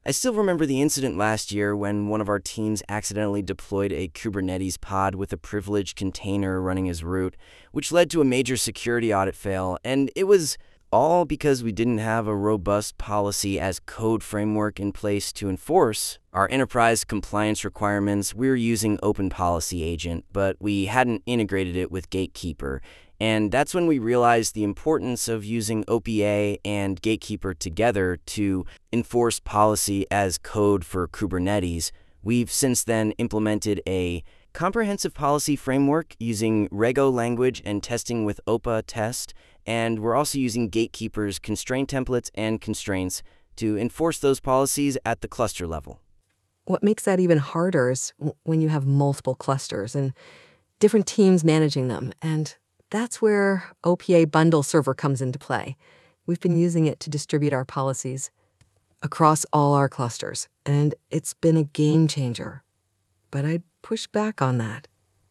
I still remember the incident last year when one of our teams accidentally deployed a Kubernetes pod with a privileged container running as root, which led to a major security audit fail, and it was all because we didn't have a robust policy as code framework in place to enforce our enterprise compliance requirements. We were using Open Policy Agent, but we hadn't integrated it with Gatekeeper. And that's when we realized the importance of using OPA and Gatekeeper together to enforce policy as code for Kubernetes. We've since then implemented a comprehensive policy framework using Rego language and testing with OPA test, and we're also using Gatekeeper's constraint templates and constraints to enforce those policies at the cluster level. What makes that even harder is when you have multiple clusters and different teams managing them, and that's where OPA Bundle Server comes into play. We've been using it to distribute our policies across all our clusters, and it's been a game changer. But I'd push back on that.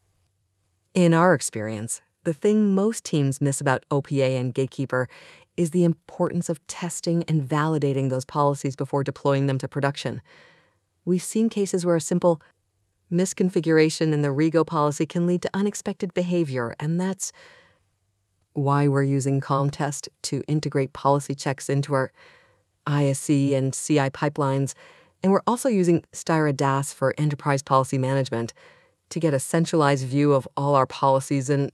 In our experience, the thing most teams miss about OPA and Gatekeeper is the importance of testing and validating those policies before deploying them to production. We've seen cases where a simple misconfiguration in the Rego policy can lead to unexpected behavior, and that's why we're using Calm-Test to integrate policy checks into our ISC and CI pipelines, and we're also using Styra DAS for enterprise policy management to get a centralized view of all our policies and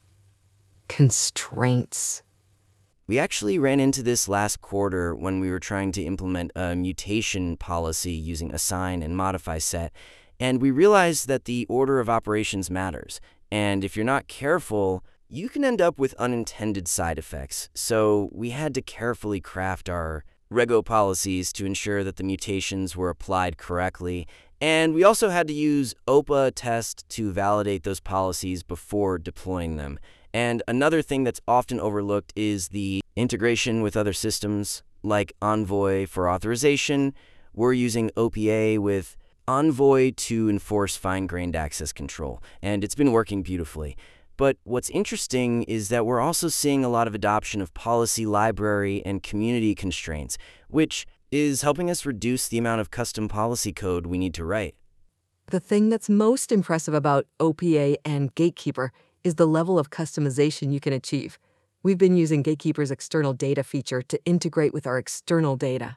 constraints. We actually ran into this last quarter when we were trying to implement a mutation policy using assign and modify set, and we realized that the order of operations matters, and if you're not careful, you can end up with unintended side effects. So we had to carefully craft our Rego policies to ensure that the mutations were applied correctly, and we also had to use OPA test to validate those policies before deploying them. And another thing that's often overlooked is the integration with other systems like Envoy for authorization. We're using OPA with Envoy to enforce fine-grained access control, and it's been working beautifully. But what's interesting is that we're also seeing a lot of adoption of policy library and community constraints, which is helping us reduce the amount of custom policy code we need to write. The thing that's most impressive about OPA and Gatekeeper is the level of customization you can achieve. We've been using Gatekeeper's external data feature to integrate with our external data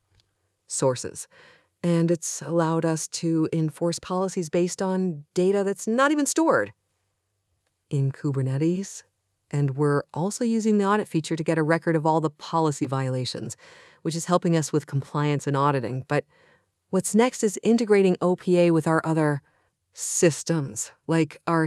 sources, and it's allowed us to enforce policies based on data that's not even stored in Kubernetes. And we're also using the audit feature to get a record of all the policy violations, which is helping us with compliance and auditing. But what's next is integrating OPA with our other systems, like our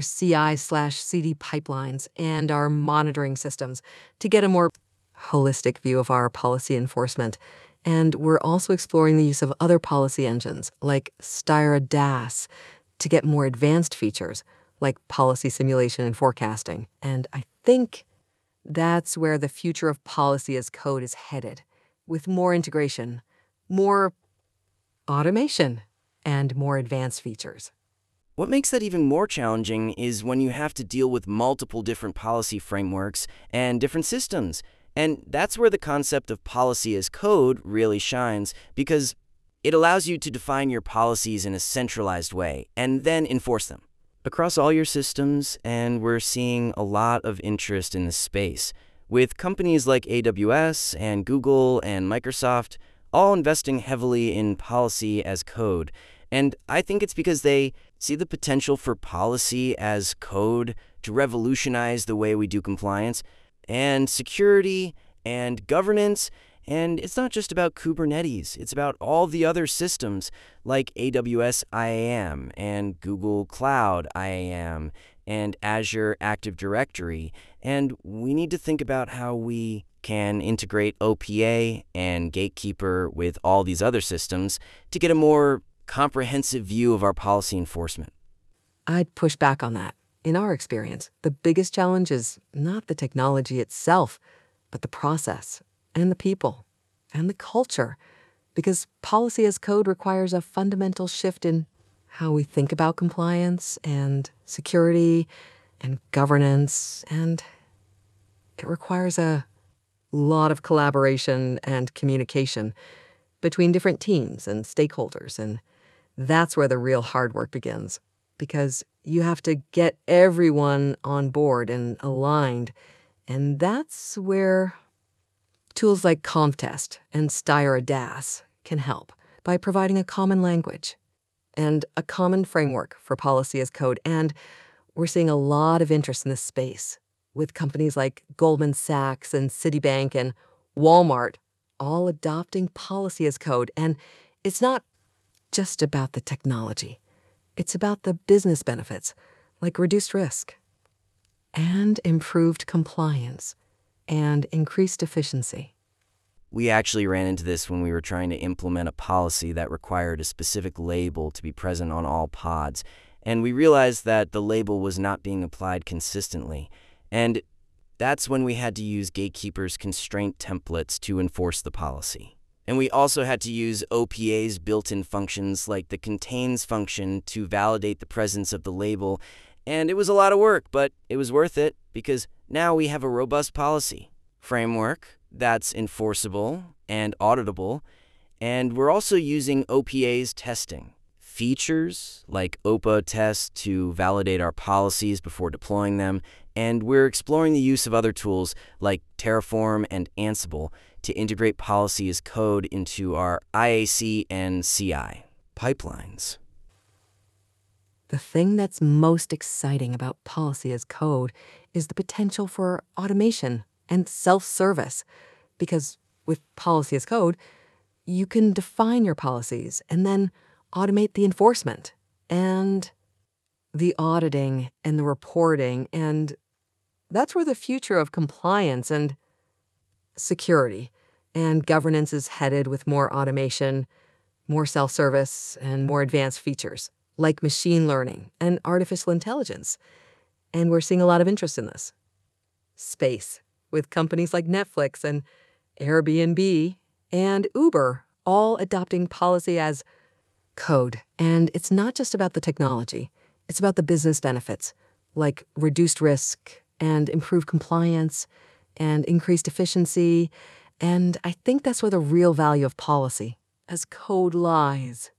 CI/CD pipelines and our monitoring systems, to get a more holistic view of our policy enforcement. And we're also exploring the use of other policy engines, like Styra DAS, to get more advanced features, like policy simulation and forecasting. And I think that's where the future of policy as code is headed, with more integration, more automation, and more advanced features. What makes that even more challenging is when you have to deal with multiple different policy frameworks and different systems. And that's where the concept of policy as code really shines, because it allows you to define your policies in a centralized way and then enforce them across all your systems. And we're seeing a lot of interest in this space, with companies like AWS and Google and Microsoft all investing heavily in policy as code. And I think it's because they see the potential for policy as code to revolutionize the way we do compliance and security and governance. And it's not just about Kubernetes, it's about all the other systems like AWS IAM and Google Cloud IAM and Azure Active Directory. And we need to think about how we can integrate OPA and Gatekeeper with all these other systems to get a more comprehensive view of our policy enforcement. I'd push back on that. In our experience, the biggest challenge is not the technology itself, but the process and the people and the culture, because policy as code requires a fundamental shift in how we think about compliance and security and governance, and it requires a lot of collaboration and communication. between different teams and stakeholders. And that's where the real hard work begins, because you have to get everyone on board and aligned. And that's where tools like Comtest and Styra DAS can help by providing a common language and a common framework for policy as code. And we're seeing a lot of interest in this space, with companies like Goldman Sachs and Citibank and Walmart all adopting policy as code. And it's not just about the technology. It's about the business benefits, like reduced risk and improved compliance and increased efficiency. We actually ran into this when we were trying to implement a policy that required a specific label to be present on all pods, and we realized that the label was not being applied consistently. And that's when we had to use Gatekeeper's constraint templates to enforce the policy. And we also had to use OPA's built-in functions like the contains function to validate the presence of the label. And it was a lot of work, but it was worth it because now we have a robust policy framework that's enforceable and auditable. And we're also using OPA's testing features like OPA tests to validate our policies before deploying them. And we're exploring the use of other tools like Terraform and Ansible to integrate policy as code into our IAC and CI pipelines. The thing that's most exciting about policy as code is the potential for automation and self-service, because with policy as code, you can define your policies and then automate the enforcement and the auditing and the reporting. And that's where the future of compliance and security and governance is headed, with more automation, more self-service, and more advanced features like machine learning and artificial intelligence. And we're seeing a lot of interest in this space, with companies like Netflix and Airbnb and Uber all adopting policy as code. And it's not just about the technology. It's about the business benefits, like reduced risk and improved compliance and increased efficiency. And I think that's where the real value of policy as code lies.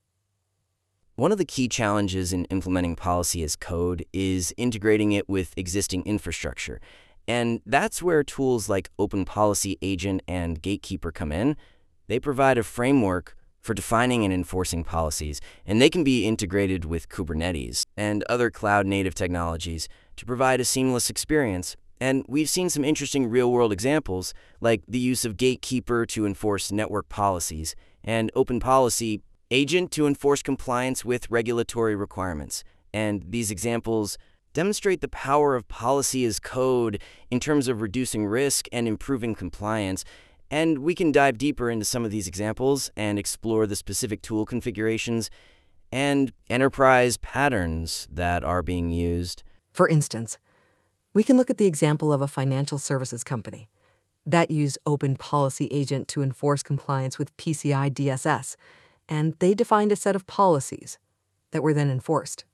One of the key challenges in implementing policy as code is integrating it with existing infrastructure. And that's where tools like Open Policy Agent and Gatekeeper come in. They provide a framework for defining and enforcing policies, and they can be integrated with Kubernetes and other cloud-native technologies to provide a seamless experience. And we've seen some interesting real-world examples, like the use of Gatekeeper to enforce network policies and Open Policy Agent to enforce compliance with regulatory requirements. And these examples demonstrate the power of policy as code in terms of reducing risk and improving compliance. And we can dive deeper into some of these examples and explore the specific tool configurations and enterprise patterns that are being used. For instance, we can look at the example of a financial services company that used Open Policy Agent to enforce compliance with PCI DSS, and they defined a set of policies that were then enforced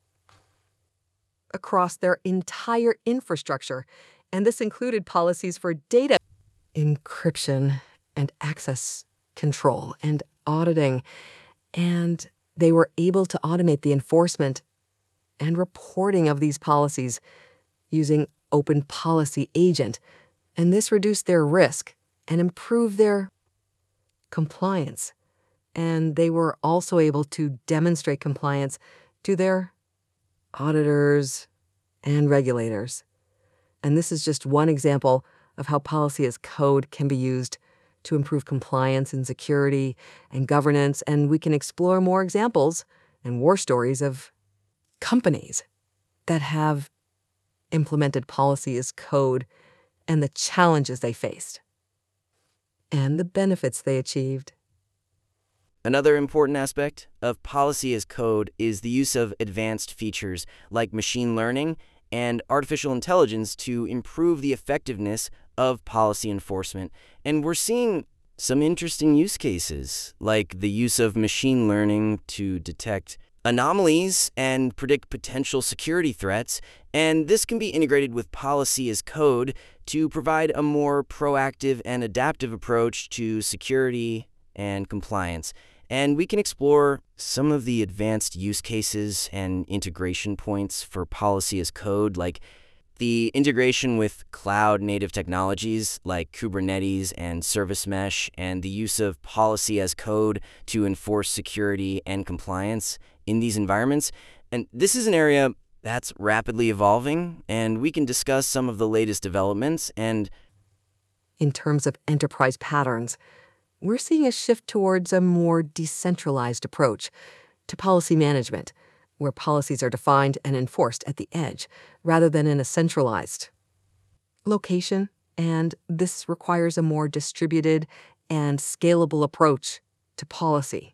across their entire infrastructure. And this included policies for data encryption and access control and auditing. And they were able to automate the enforcement and reporting of these policies using Open Policy Agent. And this reduced their risk and improved their compliance. And they were also able to demonstrate compliance to their auditors and regulators. And this is just one example of how policy as code can be used to improve compliance and security and governance. And we can explore more examples and war stories of companies that have implemented policy as code and the challenges they faced and the benefits they achieved. Another important aspect of policy as code is the use of advanced features like machine learning and artificial intelligence to improve the effectiveness of policy enforcement. And we're seeing some interesting use cases, like the use of machine learning to detect anomalies and predict potential security threats. And this can be integrated with policy as code to provide a more proactive and adaptive approach to security and compliance. And we can explore some of the advanced use cases and integration points for policy as code, like the integration with cloud-native technologies like Kubernetes and Service Mesh, and the use of policy as code to enforce security and compliance in these environments. And this is an area that's rapidly evolving, and we can discuss some of the latest developments and In terms of enterprise patterns, we're seeing a shift towards a more decentralized approach to policy management, where policies are defined and enforced at the edge rather than in a centralized location, and this requires a more distributed and scalable approach to policy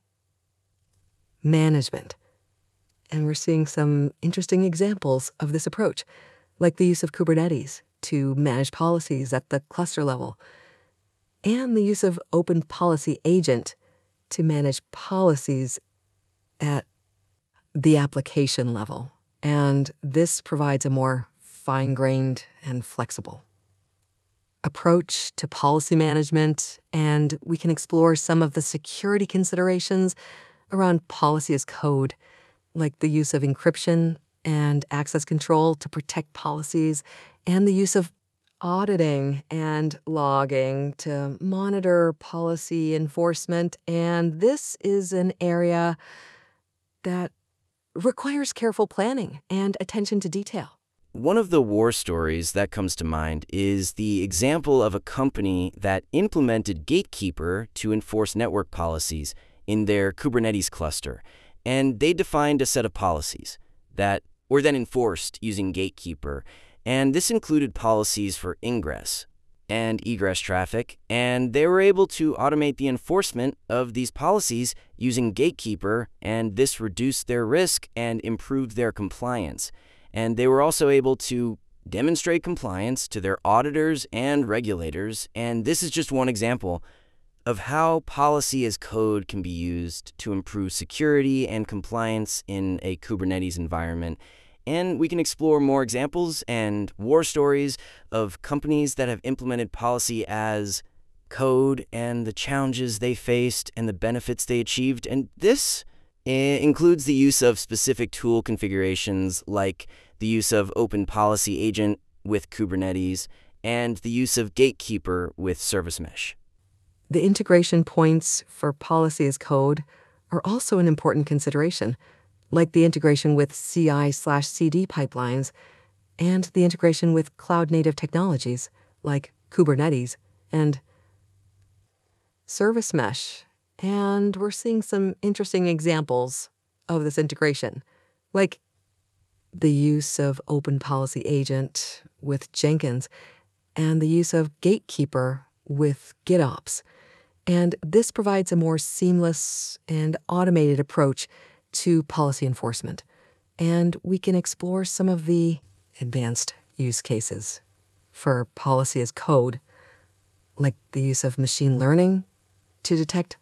management. And we're seeing some interesting examples of this approach, like the use of Kubernetes to manage policies at the cluster level, and the use of Open Policy Agent to manage policies at the application level. And this provides a more fine-grained and flexible approach to policy management, and we can explore some of the security considerations around policy as code, like the use of encryption and access control to protect policies, and the use of auditing and logging to monitor policy enforcement. And this is an area that requires careful planning and attention to detail. one of the war stories that comes to mind is the example of a company that implemented Gatekeeper to enforce network policies in their Kubernetes cluster. And they defined a set of policies that were then enforced using Gatekeeper. And this included policies for ingress and egress traffic, and they were able to automate the enforcement of these policies using Gatekeeper, and this reduced their risk and improved their compliance. And they were also able to demonstrate compliance to their auditors and regulators, and this is just one example of how policy as code can be used to improve security and compliance in a Kubernetes environment. And we can explore more examples and war stories of companies that have implemented policy as code and the challenges they faced and the benefits they achieved. And this includes the use of specific tool configurations like the use of Open Policy Agent with Kubernetes and the use of Gatekeeper with Service Mesh. The integration points for policy as code are also an important consideration, like the integration with CI/CD pipelines and the integration with cloud-native technologies like Kubernetes and Service Mesh. And we're seeing some interesting examples of this integration, like the use of Open Policy Agent with Jenkins and the use of Gatekeeper with GitOps. And this provides a more seamless and automated approach to policy enforcement. And we can explore some of the advanced use cases for policy as code, like the use of machine learning to detect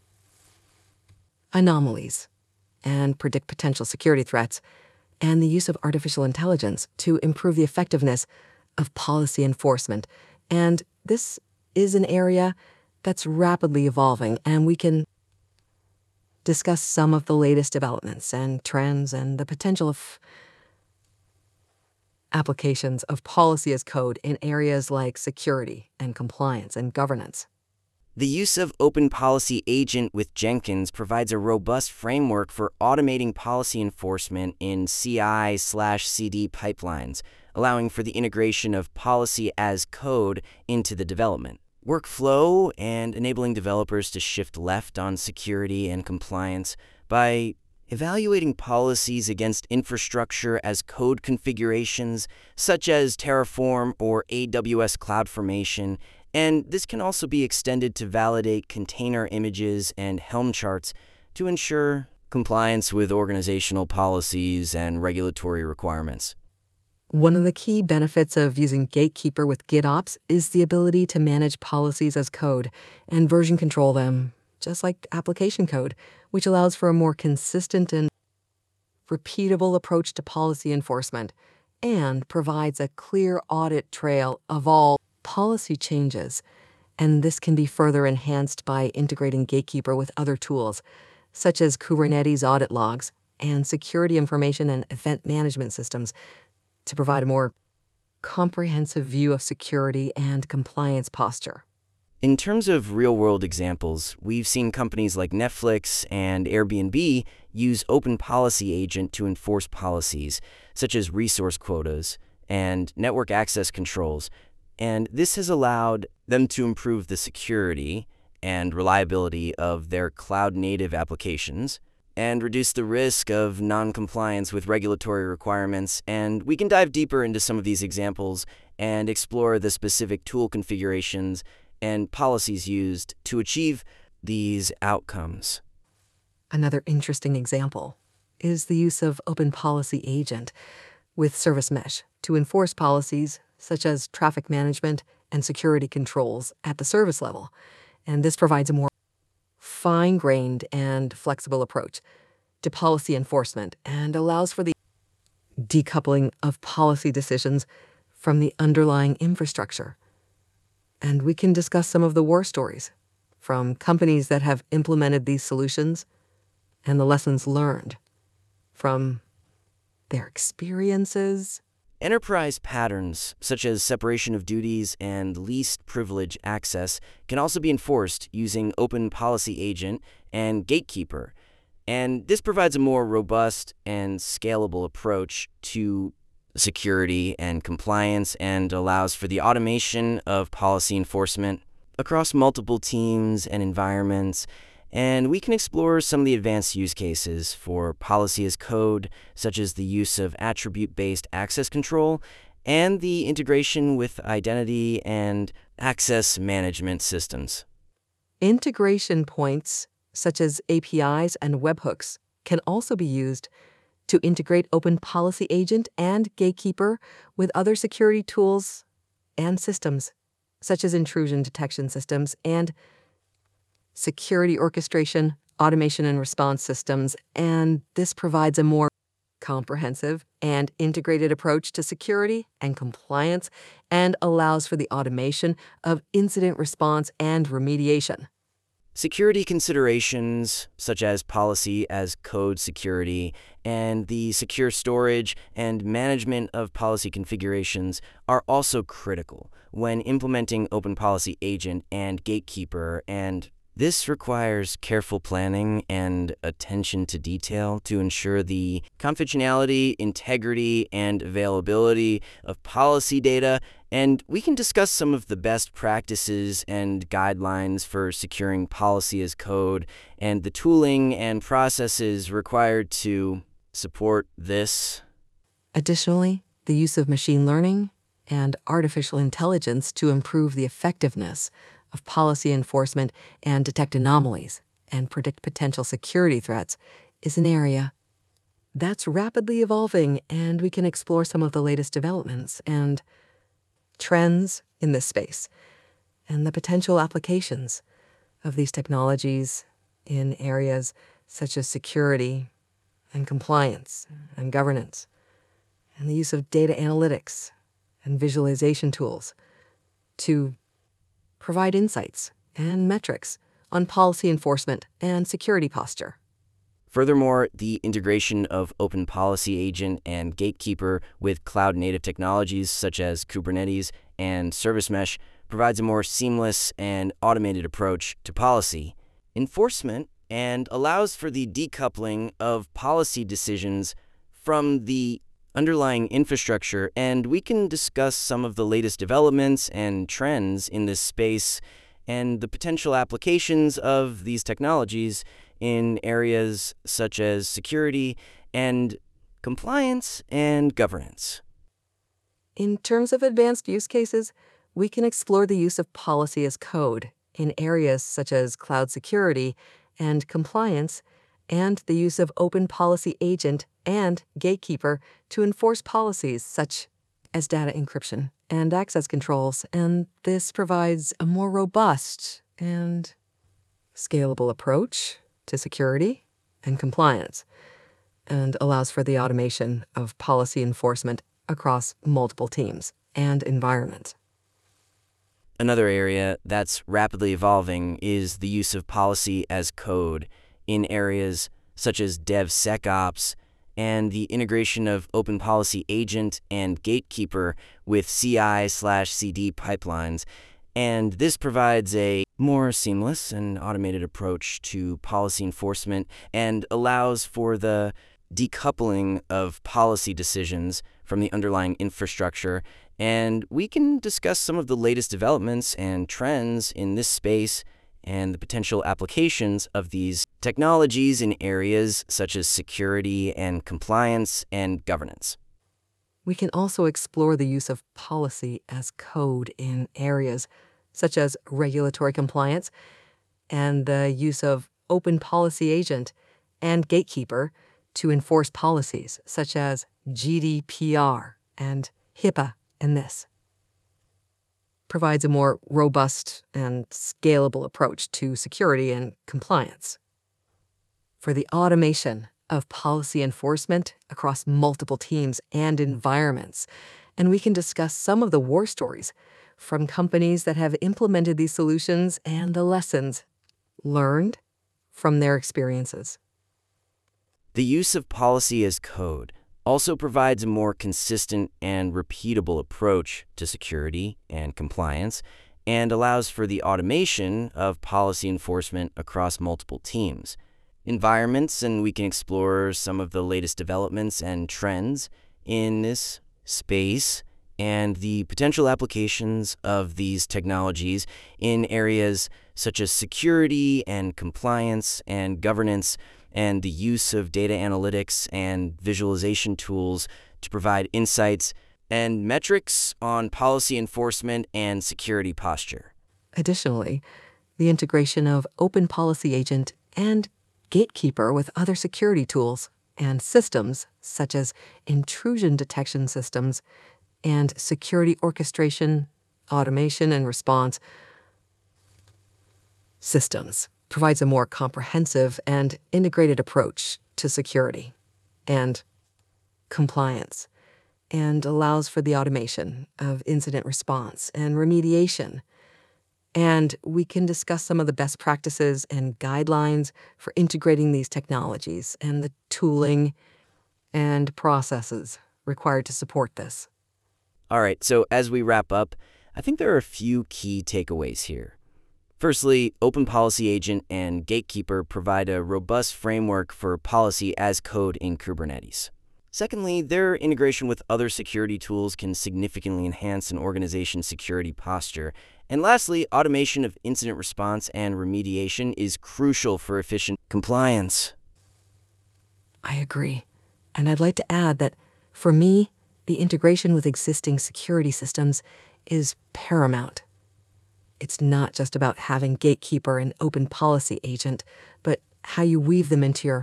anomalies and predict potential security threats, and the use of artificial intelligence to improve the effectiveness of policy enforcement. And this is an area that's rapidly evolving, and we can discuss some of the latest developments and trends and the potential of applications of policy as code in areas like security and compliance and governance. The use of Open Policy Agent with Jenkins provides a robust framework for automating policy enforcement in CI/CD pipelines, allowing for the integration of policy as code into the development workflow and enabling developers to shift left on security and compliance by evaluating policies against infrastructure as code configurations such as Terraform or AWS CloudFormation. And this can also be extended to validate container images and Helm charts to ensure compliance with organizational policies and regulatory requirements. One of the key benefits of using Gatekeeper with GitOps is the ability to manage policies as code and version control them, just like application code, which allows for a more consistent and repeatable approach to policy enforcement and provides a clear audit trail of all policy changes And this can be further enhanced by integrating Gatekeeper with other tools, such as Kubernetes audit logs and security information and event management systems, to provide a more comprehensive view of security and compliance posture. In terms of real-world examples, we've seen companies like Netflix and Airbnb use Open Policy Agent to enforce policies, such as resource quotas and network access controls, and this has allowed them to improve the security and reliability of their cloud-native applications and reduce the risk of non-compliance with regulatory requirements. And we can dive deeper into some of these examples and explore the specific tool configurations and policies used to achieve these outcomes. Another interesting example is the use of Open Policy Agent with Service Mesh to enforce policies such as traffic management and security controls at the service level. And this provides a more fine-grained and flexible approach to policy enforcement and allows for the decoupling of policy decisions from the underlying infrastructure. And we can discuss some of the war stories from companies that have implemented these solutions and the lessons learned from their experiences. Enterprise patterns, such as separation of duties and least privilege access, can also be enforced using Open Policy Agent and Gatekeeper. And this provides a more robust and scalable approach to security and compliance and allows for the automation of policy enforcement across multiple teams and environments. And we can explore some of the advanced use cases for policy as code, such as the use of attribute-based access control and the integration with identity and access management systems. Integration points, such as APIs and webhooks, can also be used to integrate Open Policy Agent and Gatekeeper with other security tools and systems, such as intrusion detection systems and security orchestration, automation and response systems, and this provides a more comprehensive and integrated approach to security and compliance and allows for the automation of incident response and remediation. Security considerations, such as policy as code security and the secure storage and management of policy configurations, are also critical when implementing Open Policy Agent and Gatekeeper, and this requires careful planning and attention to detail to ensure the confidentiality, integrity, and availability of policy data. And we can discuss some of the best practices and guidelines for securing policy as code and the tooling and processes required to support this. Additionally, the use of machine learning and artificial intelligence to improve the effectiveness of policy enforcement and detect anomalies and predict potential security threats is an area that's rapidly evolving, and we can explore some of the latest developments and trends in this space and the potential applications of these technologies in areas such as security and compliance and governance, and the use of data analytics and visualization tools to provide insights and metrics on policy enforcement and security posture. Furthermore, the integration of Open Policy Agent and Gatekeeper with cloud-native technologies such as Kubernetes and Service Mesh provides a more seamless and automated approach to policy enforcement and allows for the decoupling of policy decisions from the underlying infrastructure. And we can discuss some of the latest developments and trends in this space and the potential applications of these technologies in areas such as security and compliance and governance. In terms of advanced use cases, we can explore the use of policy as code in areas such as cloud security and compliance, and the use of Open Policy Agent and Gatekeeper to enforce policies such as data encryption and access controls, and this provides a more robust and scalable approach to security and compliance, and allows for the automation of policy enforcement across multiple teams and environments. Another area that's rapidly evolving is the use of policy as code in areas such as DevSecOps and the integration of Open Policy Agent and Gatekeeper with CI/CD pipelines. And this provides a more seamless and automated approach to policy enforcement and allows for the decoupling of policy decisions from the underlying infrastructure. And we can discuss some of the latest developments and trends in this space and the potential applications of these technologies in areas such as security and compliance and governance. We can also explore the use of policy as code in areas such as regulatory compliance and the use of Open Policy Agent and Gatekeeper to enforce policies such as GDPR and HIPAA in this. Provides a more robust and scalable approach to security and compliance. For the automation of policy enforcement across multiple teams and environments, and we can discuss some of the war stories from companies that have implemented these solutions and the lessons learned from their experiences. The use of policy as code also provides a more consistent and repeatable approach to security and compliance and allows for the automation of policy enforcement across multiple teams, environments, and we can explore some of the latest developments and trends in this space and the potential applications of these technologies in areas such as security and compliance and governance, and the use of data analytics and visualization tools to provide insights and metrics on policy enforcement and security posture. Additionally, the integration of Open Policy Agent and Gatekeeper with other security tools and systems such as intrusion detection systems and security orchestration, automation, and response systems provides a more comprehensive and integrated approach to security and compliance and allows for the automation of incident response and remediation. And we can discuss some of the best practices and guidelines for integrating these technologies and the tooling and processes required to support this. All right, so as we wrap up, I think there are a few key takeaways here. Firstly, Open Policy Agent and Gatekeeper provide a robust framework for policy as code in Kubernetes. Secondly, their integration with other security tools can significantly enhance an organization's security posture. And lastly, automation of incident response and remediation is crucial for efficient compliance. I agree. And I'd like to add that, for me, the integration with existing security systems is paramount. It's not just about having Gatekeeper and Open Policy Agent, but how you weave them into your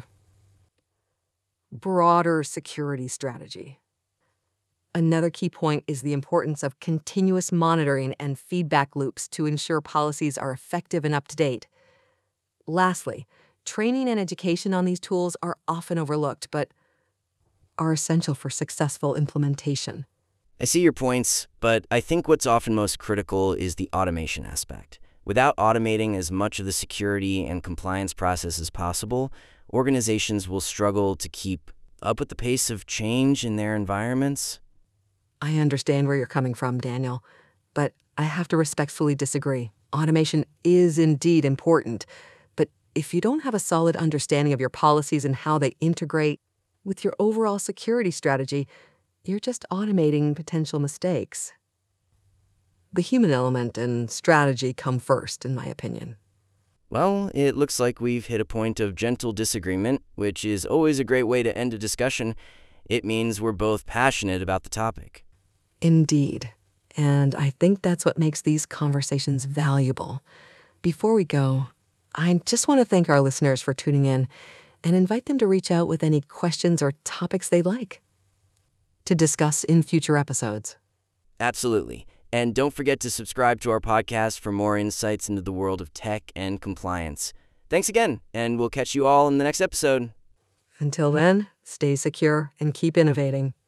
broader security strategy. Another key point is the importance of continuous monitoring and feedback loops to ensure policies are effective and up to date. Lastly, training and education on these tools are often overlooked, but are essential for successful implementation. I see your points, but I think what's often most critical is the automation aspect. Without automating as much of the security and compliance process as possible, organizations will struggle to keep up with the pace of change in their environments. I understand where you're coming from, Daniel, but I have to respectfully disagree. Automation is indeed important, but if you don't have a solid understanding of your policies and how they integrate with your overall security strategy, you're just automating potential mistakes. The human element and strategy come first, in my opinion. Well, it looks like we've hit a point of gentle disagreement, which is always a great way to end a discussion. It means we're both passionate about the topic. Indeed. And I think that's what makes these conversations valuable. Before we go, I just want to thank our listeners for tuning in and invite them to reach out with any questions or topics they'd like to discuss in future episodes. Absolutely. And don't forget to subscribe to our podcast for more insights into the world of tech and compliance. Thanks again, and we'll catch you all in the next episode. Until then, stay secure and keep innovating.